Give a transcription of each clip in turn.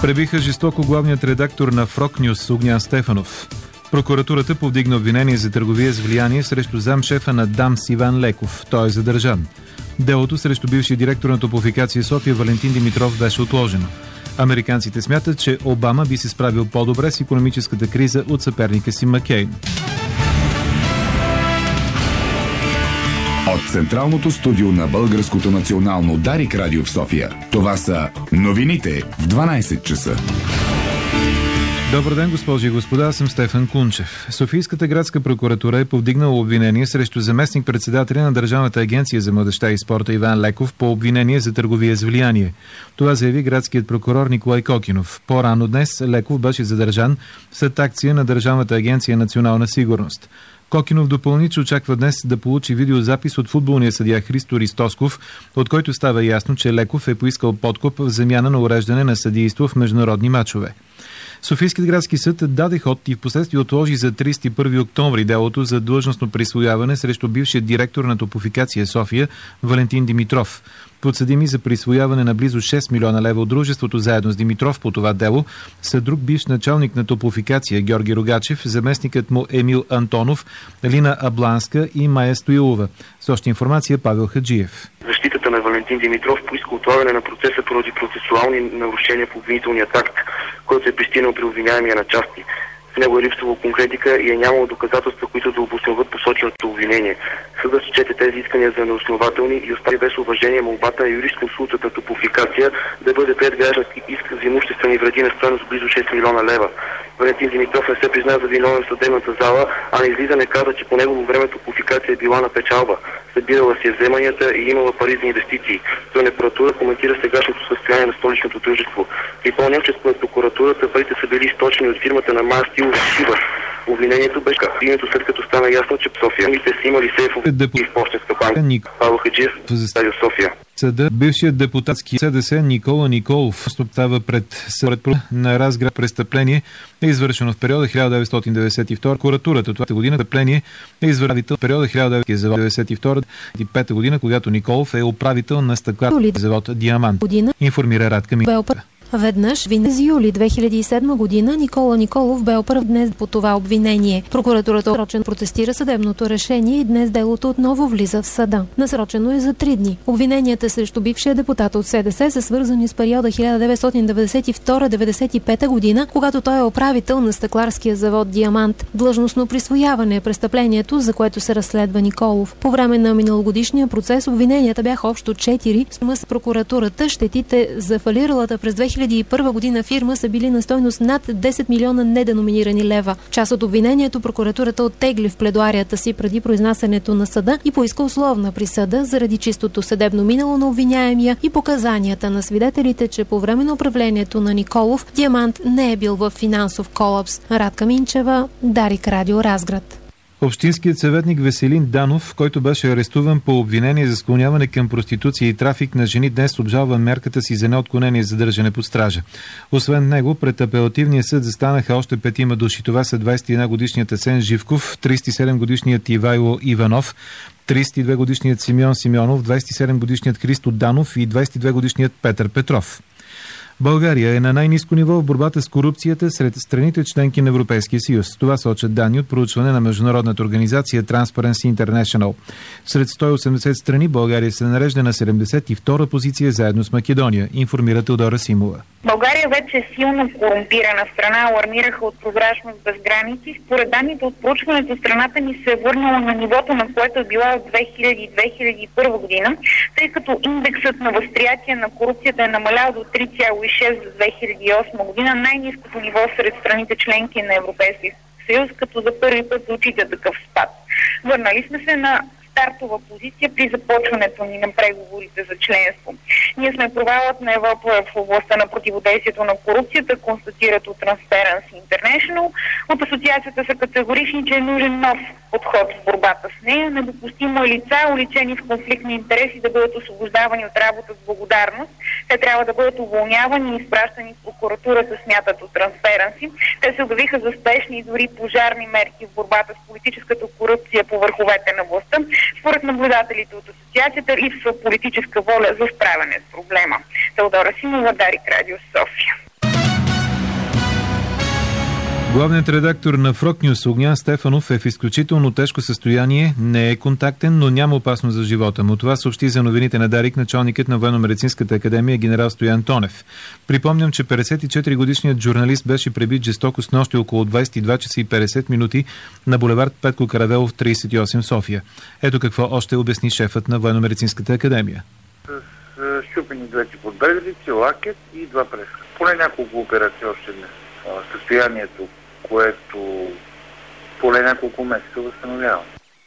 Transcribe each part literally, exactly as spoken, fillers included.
Пребиха жестоко главният редактор на Фрок Нюс Огнян Стефанов. Прокуратурата повдигна обвинение за търговия с влияние срещу замшефа на ДАМС Иван Леков. Той е задържан. Делото срещу бившия директор на Топлофикация София Валентин Димитров беше отложено. Американците смятат, че Обама би се справил по-добре с икономическата криза от съперника си Маккейн. От централното студио на Българското национално Дарик радио в София. Това са новините в дванайсет часа. Добър ден, госпожи и господа, аз съм Стефан Кунчев. Софийската градска прокуратура е повдигнала обвинение срещу заместник-председателя на Държавната агенция за младежта и спорта Иван Леков по обвинение за търговия с влияние. Това заяви градският прокурор Николай Кокинов. По-рано днес Леков беше задържан след акция на Държавната агенция национална сигурност. Кокинов допълни, че очаква днес да получи видеозапис от футболния съдия Христо Ристосков, от който става ясно, че Леков е поискал подкуп в замяна на уреждане на съдийство в международни мачове. Софийският градски съд даде ход и впоследствие отложи за тридесет и първи октомври делото за длъжностно присвояване срещу бившия директор на Топлофикация София Валентин Димитров. Подсъдими за присвояване на близо шест милиона лева от дружеството заедно с Димитров по това дело са друг бивш началник на Топлофикация Георги Рогачев, заместникът му Емил Антонов, Лина Абланска и Майя Стоилова. С още информация Павел Хаджиев. Защитата на Валентин Димитров поиска отлагане на процеса поради процесуални нарушения в обвинителния акт, който е пристигнал при обвиняемия на части. В него е липсвало конкретика и е нямало доказателства, които да обосноват посоченото обвинение. Съдът счете тези искания за неоснователни и остави без уважение молбата на юрисконсултът на Топлофикация да бъде пред граждански иск за имуществени вреди на стойност близо шест милиона лева. Валентин Димитров не се призна за виновен в съдебната зала, а на излизане каза, че по негово време Топлофикация е била на печалба. Събирала си вземанията и имала пари за инвестиции. Той на прокуратура коментира сегашното състояние на столичното дружество. Припомням, че според прокуратурата парите са били източени от фирмата на Майя Стоилова Шива. Обвинението беше картинето, след като стана ясно, че София мите са имали сейфов и в Пощенска банка. Павел Хаджиев, Радио София. Съда, бившият депутатски СДС Никола Николов стоптава пред съд на Разград престъпление е извършено в периода хиляда деветстотин деветдесет и втора. Прокуратурата това година престъпление е извършено в периода хиляда деветстотин деветдесет и втора и пета година, когато Николов е управител на стъкларния завод Диамант. Информира Радка Михайлова. Веднъж винес юли две хиляди и седма година Никола Николов бе оправдан днес по това обвинение. Прокуратурата насрочено протестира съдебното решение и днес делото отново влиза в съда. Насрочено е за три дни. Обвиненията срещу бившия депутат от СДС са свързани с периода хиляда деветстотин деветдесет и втора до деветдесет и пета година, когато той е управител на стъкларския завод Диамант. Длъжностно присвояване е престъплението, за което се разследва Николов. По време на миналогодишния процес обвиненията бяха общо четири. С прокуратурата щетите за фалиралата през две хиляди и първа година фирма са били на стойност над десет милиона неденоминирани лева. Част от обвинението прокуратурата оттегли в пледоарията си преди произнасянето на съда и поиска условна присъда заради чистото съдебно минало на обвиняемия и показанията на свидетелите, че по време на управлението на Николов Диамант не е бил в финансов колапс. Радка Минчева, Дарик радио Разград. Общинският съветник Веселин Данов, който беше арестуван по обвинение за склоняване към проституция и трафик на жени, днес обжалва мярката си за неотклонение задържане под стража. Освен него, пред апелативния съд застанаха още петима души. Това са двадесет и една годишният Асен Живков, тридесет и седем годишният Ивайло Иванов, тридесет и две годишният Симеон Симеонов, двадесет и седем годишният Христо Данов и двадесет и две годишният Петър Петров. България е на най-ниско ниво в борбата с корупцията сред страните членки на Европейския съюз. Това сочат данни от проучване на международната организация Transparency International. Сред сто и осемдесет страни България се нарежда на седемдесет и втора позиция заедно с Македония, информира Теодора Симова. България вече е силно корумпирана страна, алармираха от прозрачност без граници. Според данните от проучването, страната ни се е върнала на нивото, на което е била от две хиляди до две хиляди и първа година, тъй като индексът на възприятие на корупцията е намалял до три цяло и шест за две хиляди и осма година, най-ниското ниво сред страните членки на Европейския съюз, като за първи път отчита такъв спад. Върнали сме се на стартова позиция при започването ни на преговорите за членство. Ние сме провалът на Европа в областта на противодействието на корупцията, констатират от Transparency International. От асоциацията са категорични, че е нужен нов подход в борбата с нея. Недопустимо е лица, уличени в конфликт на интереси, да бъдат освобождавани от работа с благодарност. Те трябва да бъдат уволнявани и изпращани в прокуратурата, смятат от Transparency. Те се обявиха за спешни и дори пожарни мерки в борбата с политическата корупция по върховете на властта. Според наблюдателите от асоциацията липсва политическа воля за справяне с проблема. Теодора Симова, Дарик радио София. Главният редактор на Фрок Нюс Огнян Стефанов е в изключително тежко състояние, не е контактен, но няма опасност за живота му. Това съобщи за новините на Дарик началникът на Военно-медицинската академия генерал Стоян Тонев. Припомням, че петдесет и четири годишният журналист беше пребит жестоко с нощи около двадесет и два часа и петдесет минути на булевард Петко Каравелов тридесет и осем София. Ето какво още обясни шефът на Военно-медицинската академия. С щупени двете подбедрици, лакет и два преска. Поне няколко операции още днес. Състоянието, което поне няколко месеца възстановява.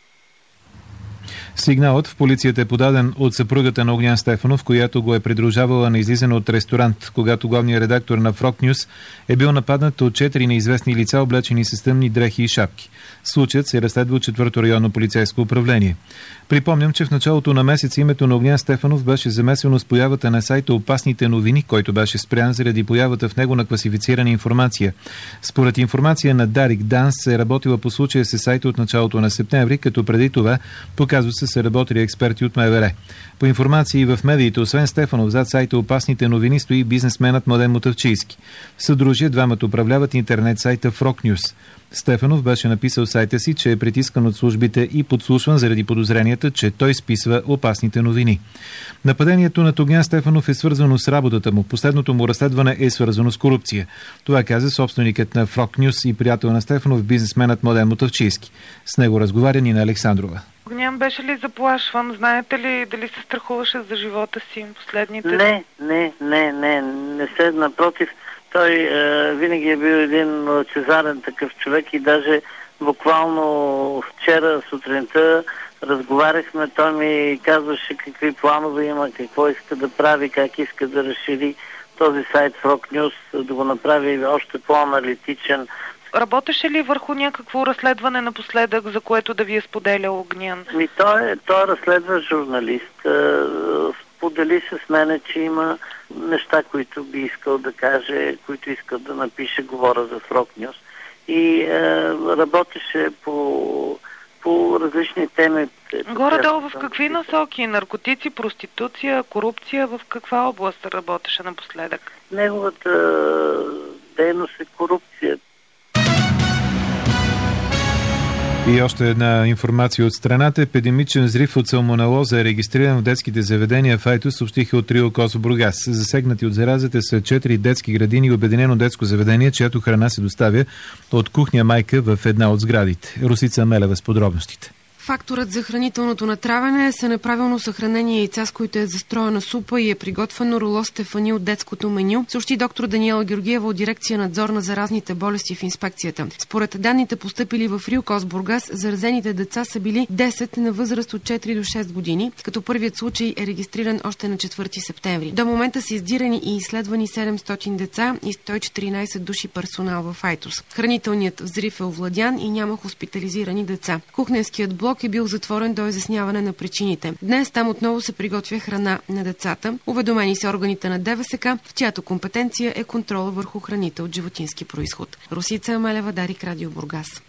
Сигналът в полицията е подаден от съпругата на Огнян Стефанов, която го е придружавала на излизане от ресторант, когато главният редактор на Фрок Нюс е бил нападнат от четири неизвестни лица, облечени с тъмни дрехи и шапки. Случаят се разследва от четвърто районно полицейско управление. Припомням, че в началото на месец името на Огнян Стефанов беше замесено с появата на сайта Опасните новини, който беше спрян заради появата в него на класифицирана информация. Според информация на Дарик, ДАНС е работила по случая с сайта от началото на септември, като преди това показва се са работили експерти от МВР. По информации в медиите, освен Стефанов, зад сайта Опасните новини стои бизнесменът Младен Мотавчийски. В съдружие двамата управляват интернет сайта Фрок Нюс. Стефанов беше написал в сайта си, че е притискан от службите и подслушван заради подозренията, че той списва опасните новини. Нападението на Огнян Стефанов е свързано с работата му. Последното му разследване е свързано с корупция. Това каза собственикът на Фрок Нюс и приятел на Стефанов, бизнесменът Младен Мотавчийски. С него разговаря Нина Александрова. Огнян беше ли заплашван? Знаете ли дали се страхуваше за живота си последните? Не, не, не, не, не се, напротив. Той е, винаги е бил един лъчезарен такъв човек и даже буквално вчера сутринта разговаряхме, той ми казваше какви планове има, какво иска да прави, как иска да разшири този сайт Фрок Нюс, да го направи още по-аналитичен. Работеше ли върху някакво разследване напоследък, за което да ви е споделял Огнян? Ми, той, той е разследващ журналист. Сподели се с мене, че има неща, които би искал да каже, които искал да напише, говоря за Фрок Нюс. И е, работеше по, по различни теми. Горе-долу в какви насоки? Наркотици, проституция, корупция? В каква област работеше напоследък? Неговата дейност е корупция. И още една информация от страната. Епидемичен взрив от салмонелоза е регистриран в детските заведения в Айтос, съобщиха от РИО Козло Бургас. Засегнати от заразата са четири детски градини и обединено детско заведение, чиято храна се доставя от кухня майка в една от сградите. Русица Мелева с подробностите. Факторът за хранителното натравяне са неправилно съхранени яйца, с които е застроена супа и е приготвено руло Стефани от детското меню, съобщи доктор Даниела Георгиева от дирекция надзор на заразните болести в инспекцията. Според данните, постъпили в РИО Козло Бургас, заразените деца са били десет на възраст от четири до шест години, като първият случай е регистриран още на четвърти септември. До момента са издирани и изследвани седемстотин деца и сто и четиринадесет души персонал в Айтос. Хранителният взрив е овладян и няма хоспитализирани деца. Кухненският блок е бил затворен до изясняване на причините. Днес там отново се приготвя храна на децата. Уведомени са органите на ДВСК, в чиято компетенция е контрола върху храните от животински произход. Русица Амелева, Дарик Радио Бургас.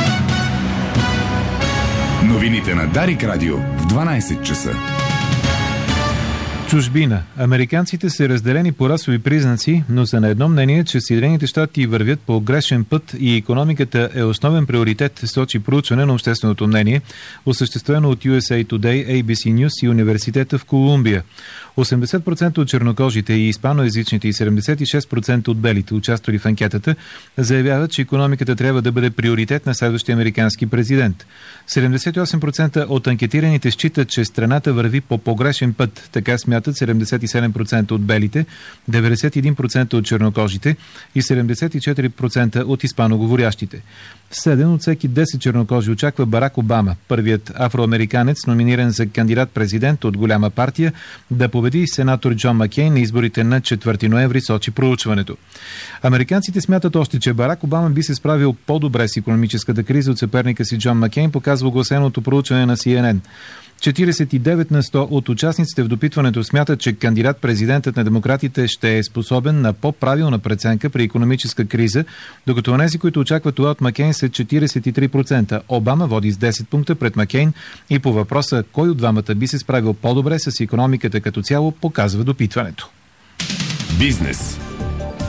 Новините на Дарик Радио в дванадесет часа. Чужбина. Американците са разделени по расови признаци, но са на едно мнение, че Съединените щати вървят по грешен път и икономиката е основен приоритет, сочи проучване на общественото мнение, осъществено от Ю Ес Ей Today, Ей Би Си News и Университета в Колумбия. осемдесет процента от чернокожите и испаноезичните и седемдесет и шест процента от белите, участвали в анкетата, заявяват, че икономиката трябва да бъде приоритет на следващия американски президент. седемдесет и осем процента от анкетираните считат, че страната върви по погрешен път. Така смятат седемдесет и седем процента от белите, деветдесет и един процента от чернокожите и седемдесет и четири процента от испаноговорящите. В седем от всеки десет чернокожи очаква Барак Обама, първият афроамериканец, номиниран за кандидат-президент от голяма партия, да победи сенатор Джон Маккейн на изборите на четвърти ноември, сочи проучването. Американците смятат още, че Барак Обама би се справил по-добре с икономическата криза от съперника си Джон Маккейн, показва огласеното проучване на Си Ен Ен. четиридесет и девет на сто от участниците в допитването смятат, че кандидат-президентът на демократите ще е способен на по-правилна преценка при икономическа криза, докато онези, които очакват това от Маккейн, са четиридесет и три процента. Обама води с десет пункта пред Маккейн и по въпроса кой от двамата би се справил по-добре с икономиката като цяло, показва допитването. Бизнес.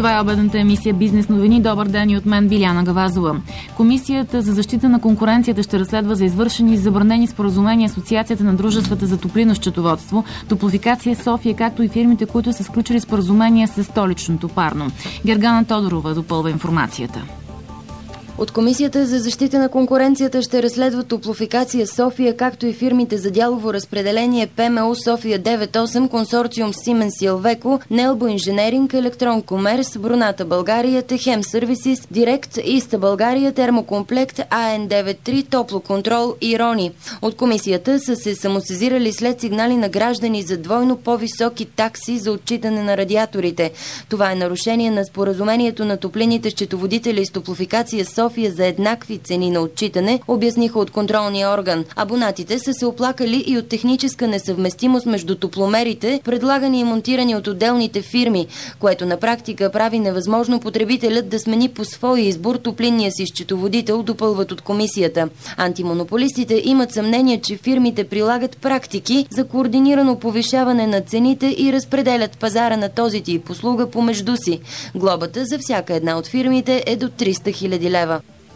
Това е обедната емисия Бизнес новини. Добър ден и от мен, Биляна Гавазова. Комисията за защита на конкуренцията ще разследва за извършени и забранени споразумения Асоциацията на дружествата за топлинно счетоводство, Топлофикация София, както и фирмите, които са сключили споразумения с столичното парно. Гергана Тодорова допълва информацията. От Комисията за защита на конкуренцията ще разследва Топлофикация София, както и фирмите за дялово разпределение ПМУ София девет осем, консорциум Сименс и Елвеко, Нелбо Инженеринг, Електрон Комерс, Бруната България, Техем Сервисис, Директ Иста България, Термокомплект, АН девет три, Топлоконтрол и Рони. От Комисията са се самосезирали след сигнали на граждани за двойно по-високи такси за отчитане на радиаторите. Това е нарушение на споразумението на топлинните счетоводители с Топлофикация София за еднакви цени на отчитане, обясниха от контролния орган. Абонатите са се оплакали и от техническа несъвместимост между топломерите, предлагани и монтирани от отделните фирми, което на практика прави невъзможно потребителят да смени по свой избор топлинния си счетоводител, допълват от комисията. Антимонополистите имат съмнение, че фирмите прилагат практики за координирано повишаване на цените и разпределят пазара на този тип услуга помежду си. Глобата за всяка една от фирмите е до триста хиляди лева.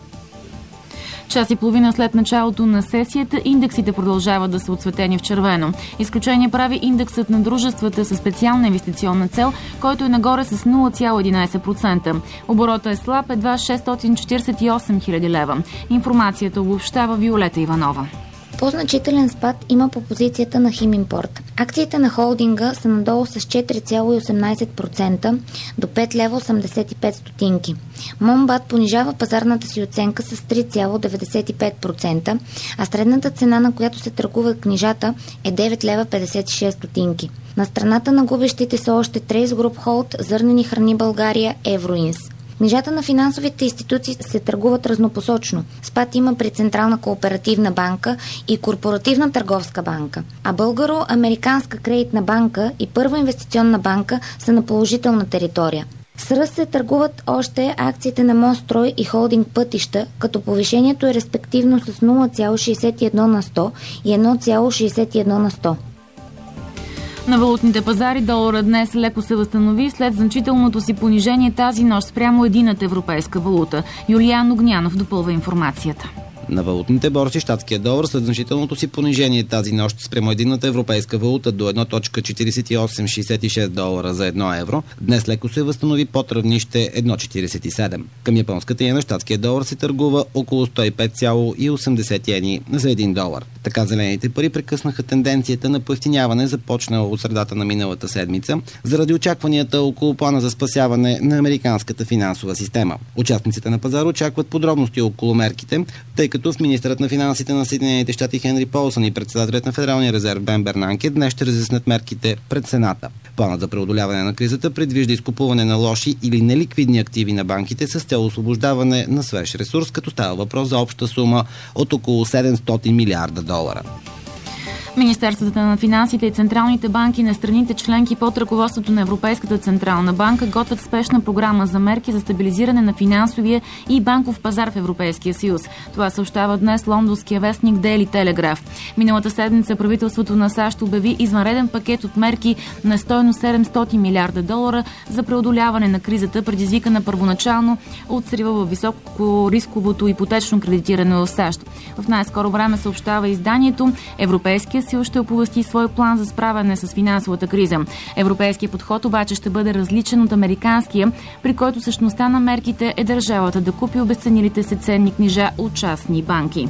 Час и половина след началото на сесията индексите продължават да са отцветени в червено. Изключение прави индексът на дружествата със специална инвестиционна цел, който е нагоре с нула цяло единайсет процента. Оборотът е слаб, едва шестстотин четирийсет и осем хиляди лева. Информацията обобщава Виолета Иванова. По-значителен спад има по позицията на Химимпорт. Акциите на холдинга са надолу с четири цяло и осемнайсет процента до пет лева осемдесет и пет стотинки. Момбат понижава пазарната си оценка с три цяло деветдесет и пет процента, а средната цена, на която се търгува книжата, е девет лева петдесет и шест стотинки. На страната на губещите са още Трейс Груп Холд, Зърнени храни България, Евроинс. Книжата на финансовите институции се търгуват разнопосочно. Спад има при Централна кооперативна банка и Корпоративна търговска банка. А Българо-американска кредитна банка и Първа инвестиционна банка са на положителна територия. С ръст се търгуват още акциите на Мострой и Холдинг Пътища, като повишението е респективно с нула цяло шейсет и едно на сто и едно цяло шейсет и едно на сто. На валутните пазари долара днес леко се възстанови след значителното си понижение тази нощ спрямо единната европейска валута. Юлиан Огнянов допълва информацията. На валутните борси щатският долар след значителното си понижение тази нощ спрямо единната европейска валута до едно цяло четирийсет и осем шейсет и шест долара за едно евро, днес леко се възстанови под равнище едно цяло четирийсет и седем. Към японската иена щатският долар се търгува около сто и пет цяло и осемдесет йени за един долар. Така зелените пари прекъснаха тенденцията на поевтиняване, започнала от средата на миналата седмица, заради очакванията около плана за спасяване на американската финансова система. Участниците на пазара очакват подробности около мерките, тъй като в министърът на финансите на Съединените щати Хенри Полсън и председателят на Федералния резерв Бен Бернанке днес ще разяснят мерките пред Сената. Планът за преодоляване на кризата предвижда изкупуване на лоши или неликвидни активи на банките с цел освобождаване на свеж ресурс, като става въпрос за обща сума от около седемстотин милиарда долара. Министерствата на финансите и централните банки на страните членки под ръководството на Европейската централна банка готвят спешна програма за мерки за стабилизиране на финансовия и банков пазар в Европейския съюз. Това съобщава днес лондонския вестник Daily Telegraph. Миналата седмица правителството на САЩ обяви извънреден пакет от мерки на стойност седемстотин милиарда долара за преодоляване на кризата, предизвикана първоначално от срива във високорисковото ипотечно кредитиране в САЩ. В най-скоро време съобщава изданието, Европейския съюз ще оповести свой план за справяне с финансовата криза. Европейският подход обаче ще бъде различен от американския, при който същността на мерките е държавата да купи обезценилите се ценни книжа от частни банки.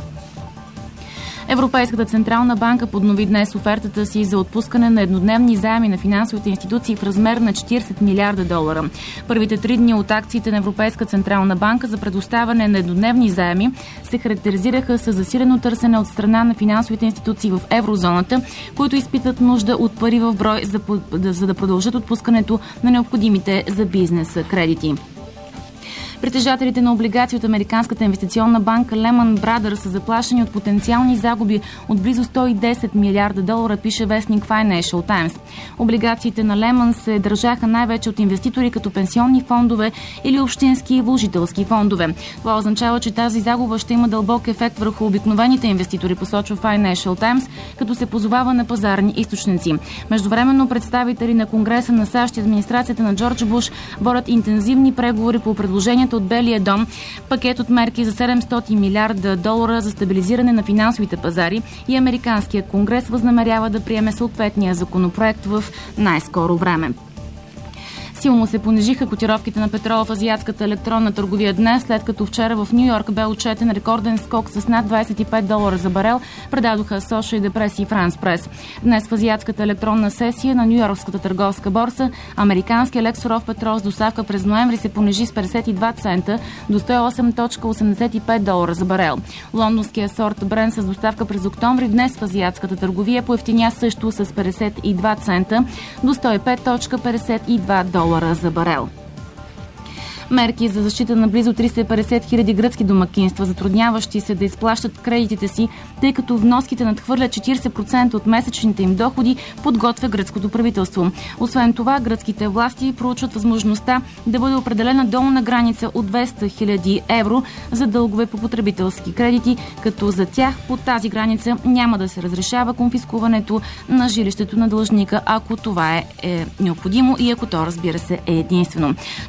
Европейската централна банка поднови днес офертата си за отпускане на еднодневни заеми на финансовите институции в размер на четирийсет милиарда долара. Първите три дни от акциите на Европейска централна банка за предоставяне на еднодневни заеми се характеризираха с засилено търсене от страна на финансовите институции в еврозоната, които изпитват нужда от пари в брой, за, за да продължат отпускането на необходимите за бизнеса кредити. Притежателите на облигации от американската инвестиционна банка Lehman Brothers са заплашени от потенциални загуби от близо сто и десет милиарда долара, пише вестник Financial Times. Облигациите на Lehman се държаха най-вече от инвеститори като пенсионни фондове или общински и вложителски фондове. Това означава, че тази загуба ще има дълбок ефект върху обикновените инвеститори, посочва Financial Times, като се позовава на пазарни източници. Междувременно представители на Конгреса на САЩ и администрацията на Джордж Буш водят интензивни преговори по предложението от Белия дом, пакет от мерки за седемстотин милиарда долара за стабилизиране на финансовите пазари, и Американският конгрес възнамерява да приеме съответния законопроект в най-скоро време. Силно се понижиха котировките на петрола в азиатската електронна търговия днес, след като вчера в Ню Йорк бе отчетен рекорден скок с над двадесет и пет долара за барел, предадоха Соша и Депрес и Франс Прес. Днес в азиатската електронна сесия на Ню Йоркската търговска борса американския лек суров петрол с доставка през ноември се понижи с петдесет и два цента до сто и осем цяло осемдесет и пет долара за барел. Лондонския сорт Брент с доставка през октомври днес в азиатската търговия поевтиня също с петдесет и два цента до сто и пет цяло петдесет и два долара за барел. Мерки за защита на близо триста и петдесет хиляди гръцки домакинства, затрудняващи се да изплащат кредитите си, тъй като вноските надхвърлят четиридесет процента от месечните им доходи, подготвя гръцкото правителство. Освен това, гръцките власти проучват възможността да бъде определена долна граница от двеста хиляди евро за дългове по потребителски кредити, като за тях под тази граница няма да се разрешава конфискуването на жилището на длъжника, ако това е, е необходимо и ако то, разбира се, е единствено.